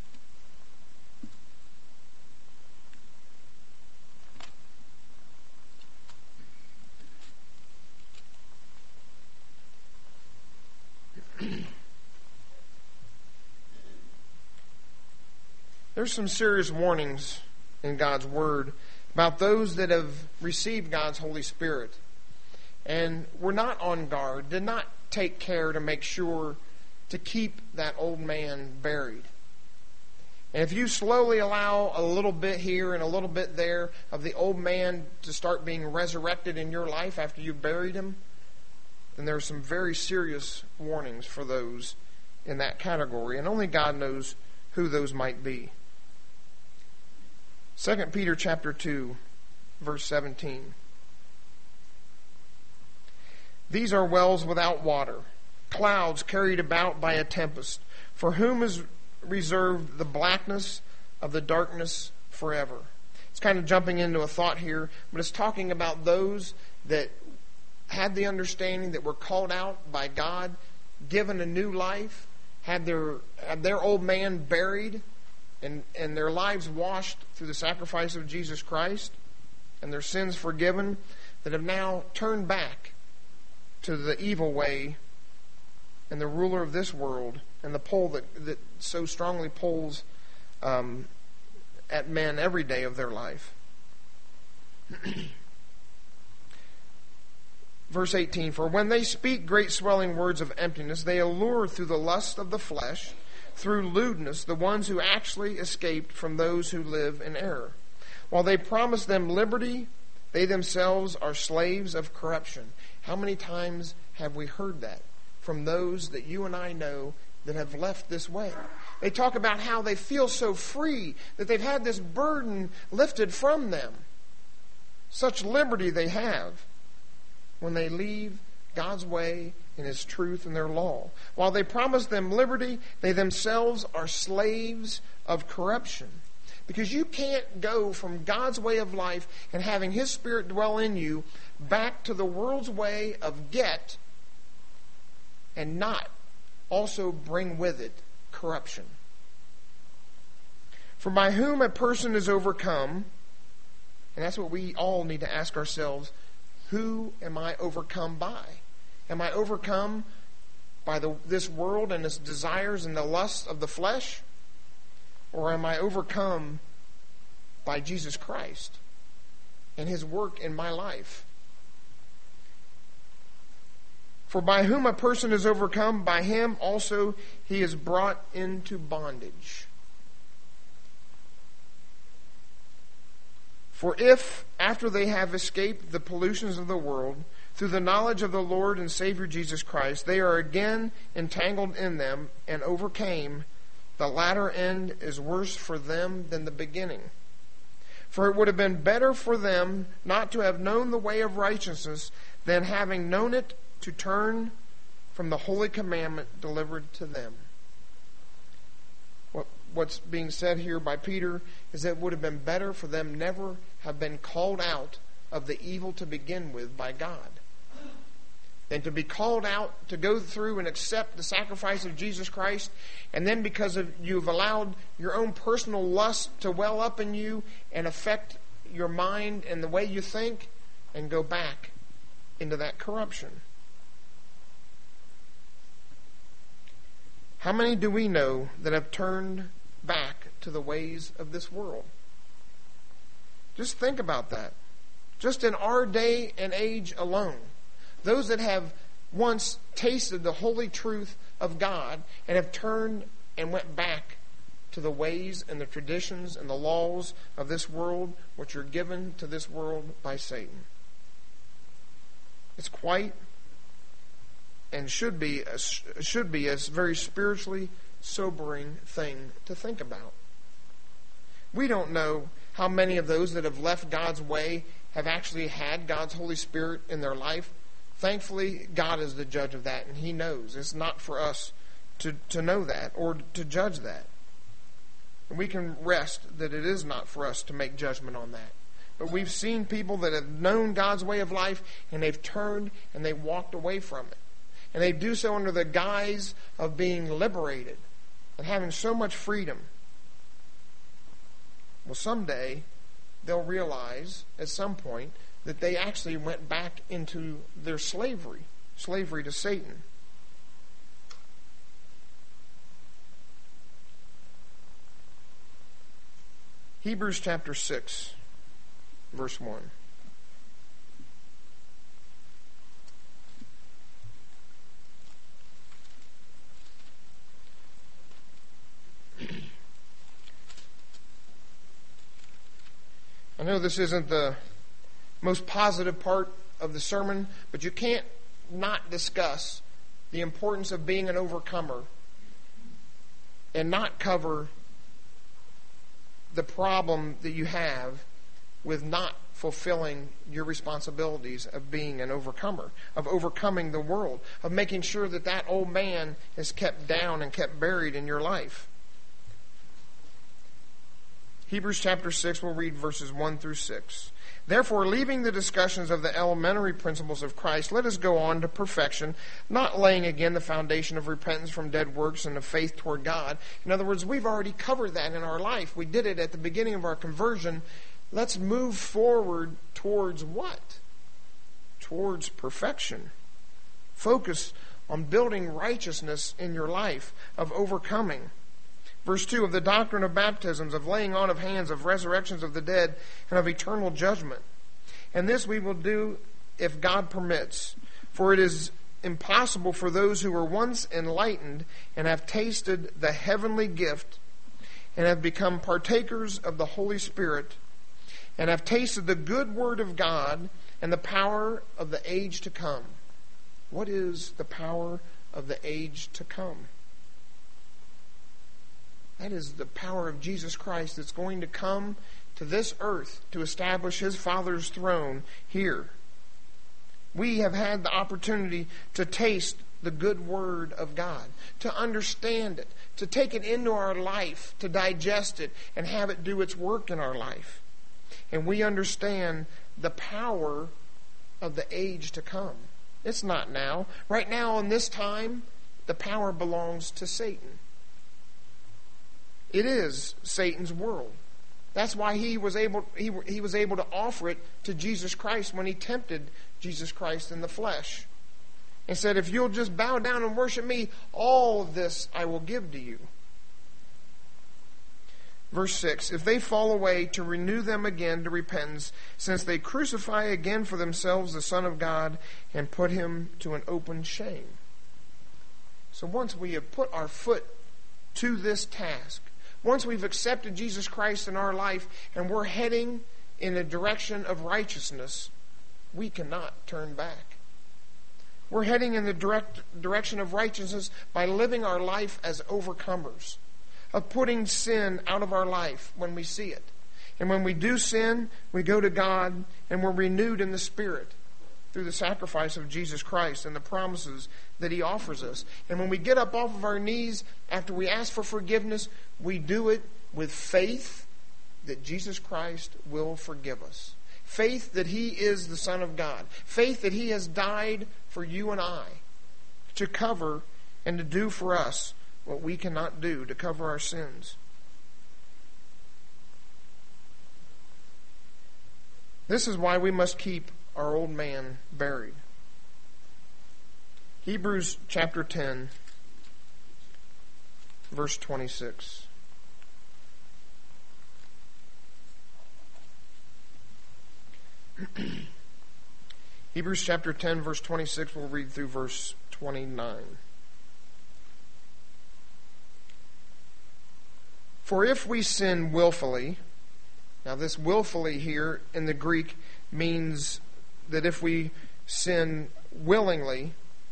Speaker 1: There's some serious warnings in God's Word about those that have received God's Holy Spirit and were not on guard, did not take care to make sure to keep that old man buried. And if you slowly allow a little bit here and a little bit there of the old man to start being resurrected in your life after you've buried him, then there are some very serious warnings for those in that category. And only God knows who those might be. 2 Peter chapter 2, verse 17. These are wells without water, clouds carried about by a tempest, for whom is reserved the blackness of the darkness forever. It's kind of jumping into a thought here, but it's talking about those that had the understanding, that were called out by God, given a new life, had their old man buried, and their lives washed through the sacrifice of Jesus Christ, and their sins forgiven, that have now turned back to the evil way and the ruler of this world and the pull that so strongly pulls at men every day of their life. Verse 18, for when they speak great swelling words of emptiness, they allure through the lust of the flesh, through lewdness, the ones who actually escaped from those who live in error. While they promise them liberty, they themselves are slaves of corruption. How many times have we heard that from those that you and I know that have left this way? They talk about how they feel so free, that they've had this burden lifted from them. Such liberty they have when they leave God's way and His truth and their law. While they promise them liberty, they themselves are slaves of corruption. Because you can't go from God's way of life and having His Spirit dwell in you back to the world's way of get and not also bring with it corruption. For by whom a person is overcome, and that's what we all need to ask ourselves, who am I overcome by? Am I overcome by this world and its desires and the lusts of the flesh? Or am I overcome by Jesus Christ and His work in my life? For by whom a person is overcome, by him also he is brought into bondage. For if, after they have escaped the pollutions of the world, through the knowledge of the Lord and Savior Jesus Christ, they are again entangled in them and overcame, the latter end is worse for them than the beginning. For it would have been better for them not to have known the way of righteousness than having known it to turn from the holy commandment delivered to them. What's being said here by Peter is that it would have been better for them never have been called out of the evil to begin with by God than to be called out to go through and accept the sacrifice of Jesus Christ, and then because of you've allowed your own personal lust to well up in you and affect your mind and the way you think, and go back into that corruption. How many do we know that have turned back to the ways of this world? Just think about that. Just in our day and age alone, those that have once tasted the holy truth of God and have turned and went back to the ways and the traditions and the laws of this world, which are given to this world by Satan. It's quite and should be a very spiritually sobering thing to think about. We don't know how many of those that have left God's way have actually had God's Holy Spirit in their life. Thankfully, God is the judge of that, and He knows. It's not for us to know that or to judge that. And we can rest that it is not for us to make judgment on that. But we've seen people that have known God's way of life, and they've turned and they've walked away from it. And they do so under the guise of being liberated and having so much freedom. Well, someday they'll realize at some point that they actually went back into their slavery to Satan. Hebrews chapter 6, verse 1. I know this isn't the most positive part of the sermon, but you can't not discuss the importance of being an overcomer and not cover the problem that you have with not fulfilling your responsibilities of being an overcomer, of overcoming the world, of making sure that that old man is kept down and kept buried in your life. Hebrews chapter 6, we'll read verses 1 through 6. Therefore, leaving the discussions of the elementary principles of Christ, let us go on to perfection, not laying again the foundation of repentance from dead works and of faith toward God. In other words, we've already covered that in our life. We did it at the beginning of our conversion. Let's move forward towards what? Towards perfection. Focus on building righteousness in your life, of overcoming. Verse 2, of the doctrine of baptisms, of laying on of hands, of resurrections of the dead, and of eternal judgment. And this we will do if God permits. For it is impossible for those who were once enlightened and have tasted the heavenly gift and have become partakers of the Holy Spirit and have tasted the good word of God and the power of the age to come. What is the power of the age to come? That is the power of Jesus Christ that's going to come to this earth to establish His Father's throne here. We have had the opportunity to taste the good Word of God, to understand it, to take it into our life, to digest it, and have it do its work in our life. And we understand the power of the age to come. It's not now. Right now, in this time, the power belongs to Satan. It is Satan's world. That's why he was able to offer it to Jesus Christ when he tempted Jesus Christ in the flesh. And said, if you'll just bow down and worship me, all of this I will give to you. Verse 6, if they fall away, to renew them again to repentance, since they crucify again for themselves the Son of God and put Him to an open shame. So once we have put our foot to this task, once we've accepted Jesus Christ in our life and we're heading in a direction of righteousness, we cannot turn back. We're heading in the direction of righteousness by living our life as overcomers, of putting sin out of our life when we see it. And when we do sin, we go to God and we're renewed in the Spirit through the sacrifice of Jesus Christ and the promises that He offers us. And when we get up off of our knees after we ask for forgiveness, we do it with faith that Jesus Christ will forgive us. Faith that He is the Son of God. Faith that He has died for you and I to cover and to do for us what we cannot do, to cover our sins. This is why we must keep our old man buried. Hebrews chapter 10, verse 26. Hebrews chapter 10, verse 26, we'll read through verse 29. For if we sin willfully, now this willfully here in the Greek means that if we sin willingly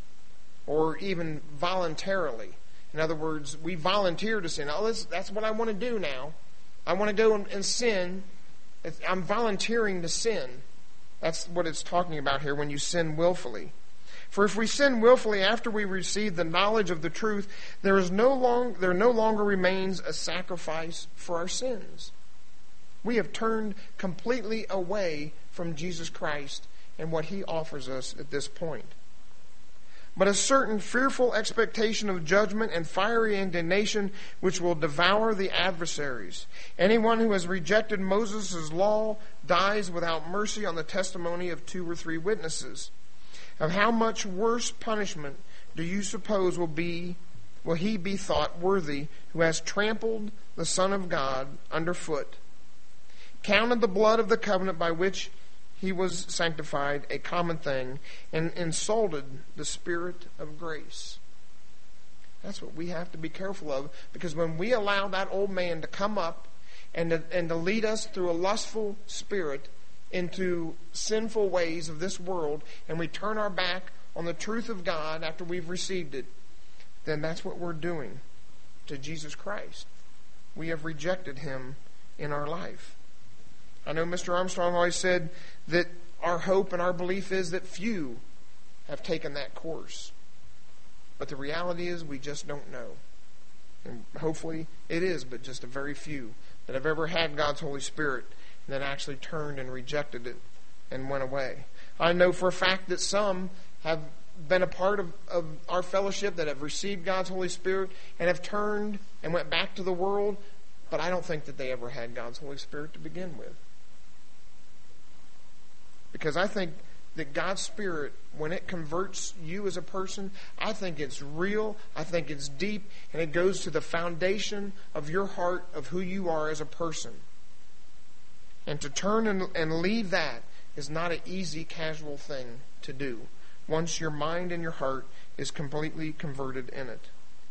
Speaker 1: or even voluntarily, in other words, we volunteer to sin. Oh, that's what I want to do now. I want to go and sin. I'm volunteering to sin. That's what it's talking about here when you sin willfully. For if we sin willfully after we receive the knowledge of the truth, there no longer remains a sacrifice for our sins. We have turned completely away from Jesus Christ and what He offers us at this point. But a certain fearful expectation of judgment and fiery indignation which will devour the adversaries. Anyone who has rejected Moses' law dies without mercy on the testimony of 2 or 3 witnesses. Of how much worse punishment do you suppose will he be thought worthy who has trampled the Son of God underfoot, counted the blood of the covenant by which He was sanctified a common thing, and insulted the Spirit of grace? That's what we have to be careful of, because when we allow that old man to come up and to lead us through a lustful spirit into sinful ways of this world, and we turn our back on the truth of God after we've received it, then that's what we're doing to Jesus Christ. We have rejected Him in our life. I know Mr. Armstrong always said that our hope and our belief is that few have taken that course. But the reality is we just don't know. And hopefully it is, but just a very few that have ever had God's Holy Spirit and then actually turned and rejected it and went away. I know for a fact that some have been a part of our fellowship that have received God's Holy Spirit and have turned and went back to the world, but I don't think that they ever had God's Holy Spirit to begin with. Because I think that God's Spirit, when it converts you as a person, I think it's real, I think it's deep, and it goes to the foundation of your heart, of who you are as a person. And to turn and leave that is not an easy, casual thing to do once your mind and your heart is completely converted in it.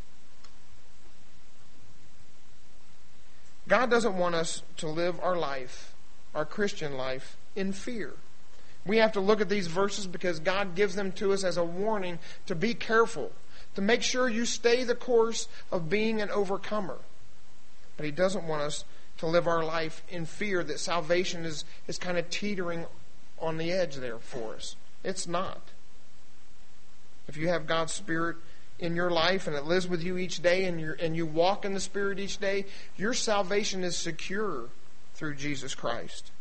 Speaker 1: God doesn't want us to live our life, our Christian life, in fear. We have to look at these verses because God gives them to us as a warning to be careful, to make sure you stay the course of being an overcomer. But He doesn't want us to live our life in fear that salvation is kind of teetering on the edge there for us. It's not. If you have God's Spirit in your life and it lives with you each day and you walk in the Spirit each day, your salvation is secure through Jesus Christ.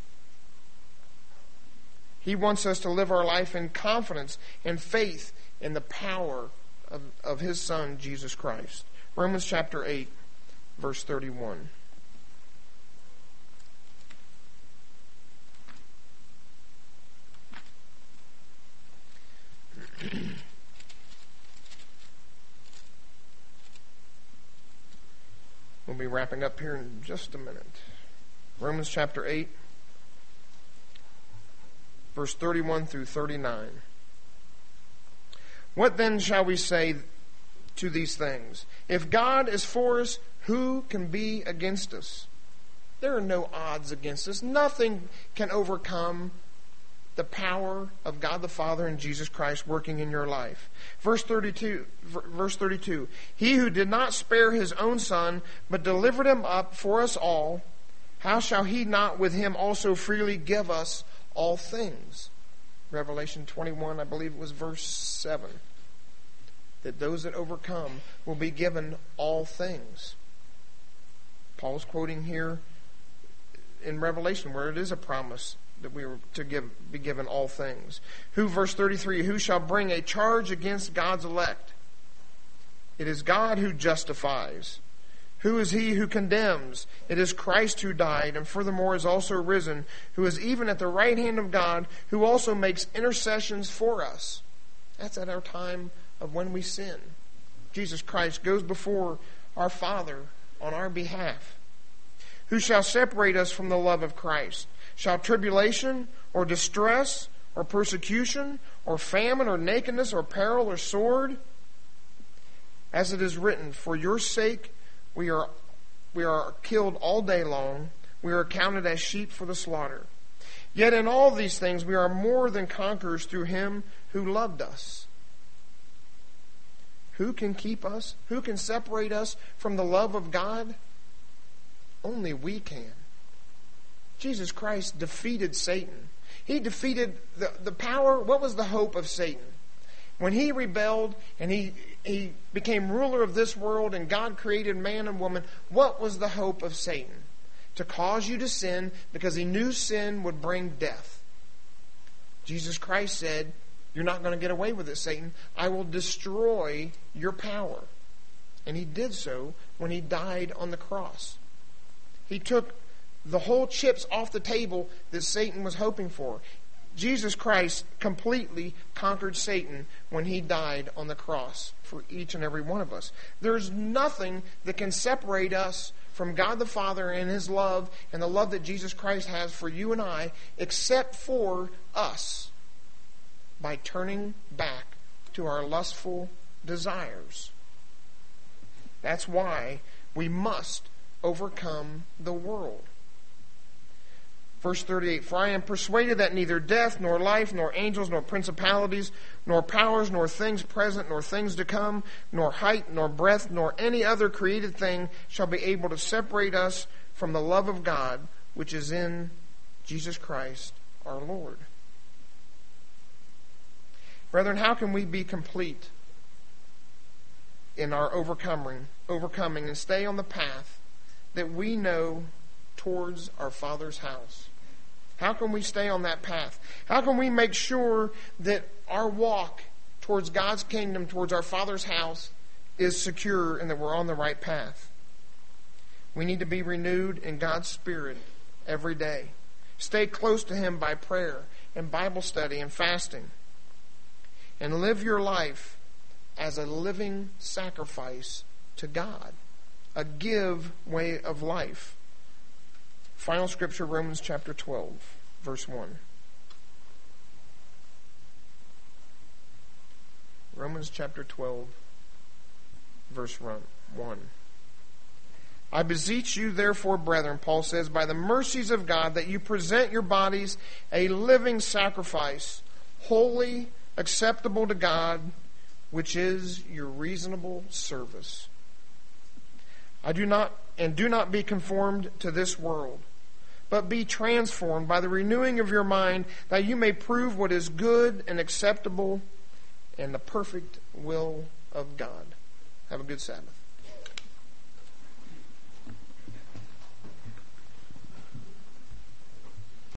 Speaker 1: He wants us to live our life in confidence and faith in the power of His Son, Jesus Christ. Romans chapter 8, verse 31. We'll be wrapping up here in just a minute. Romans chapter 8, verse 31 through 39. What then shall we say to these things? If God is for us, who can be against us? There are no odds against us. Nothing can overcome the power of God the Father and Jesus Christ working in your life. Verse 32. He who did not spare his own Son, but delivered him up for us all, how shall he not with him also freely give us all things? Revelation 21, I believe it was verse 7. That those that overcome will be given all things. Paul's quoting here in Revelation where it is a promise that we were to be given all things. Verse 33, who shall bring a charge against God's elect? It is God who justifies. Who is he who condemns? It is Christ who died, and furthermore is also risen, who is even at the right hand of God, who also makes intercessions for us. That's at our time of when we sin. Jesus Christ goes before our Father on our behalf. Who shall separate us from the love of Christ? Shall tribulation or distress or persecution or famine or nakedness or peril or sword? As it is written, for your sake we are killed all day long. We are counted as sheep for the slaughter. Yet in all these things we are more than conquerors through him who loved us. Who can keep us? Who can separate us from the love of God? Only we can. Jesus Christ defeated Satan. He defeated the power. What was the hope of Satan? When he rebelled and he became ruler of this world and God created man and woman, what was the hope of Satan? To cause you to sin because he knew sin would bring death. Jesus Christ said, you're not going to get away with it, Satan. I will destroy your power. And he did so when he died on the cross. He took the whole chips off the table that Satan was hoping for. Jesus Christ completely conquered Satan when he died on the cross for each and every one of us. There's nothing that can separate us from God the Father and his love and the love that Jesus Christ has for you and I except for us by turning back to our lustful desires. That's why we must overcome the world. Verse 38, for I am persuaded that neither death, nor life, nor angels, nor principalities, nor powers, nor things present, nor things to come, nor height, nor breadth, nor any other created thing shall be able to separate us from the love of God, which is in Jesus Christ our Lord. Brethren, how can we be complete in our overcoming and stay on the path that we know towards our Father's house? How can we stay on that path? How can we make sure that our walk towards God's kingdom, towards our Father's house, is secure and that we're on the right path? We need to be renewed in God's Spirit every day. Stay close to Him by prayer and Bible study and fasting. And live your life as a living sacrifice to God. A give way of life. Final scripture, Romans chapter 12, verse 1. Romans chapter 12, verse 1. I beseech you, therefore, brethren, Paul says, by the mercies of God, that you present your bodies a living sacrifice, holy, acceptable to God, which is your reasonable service. Do not be conformed to this world, but be transformed by the renewing of your mind, that you may prove what is good and acceptable and the perfect will of God. Have a good Sabbath.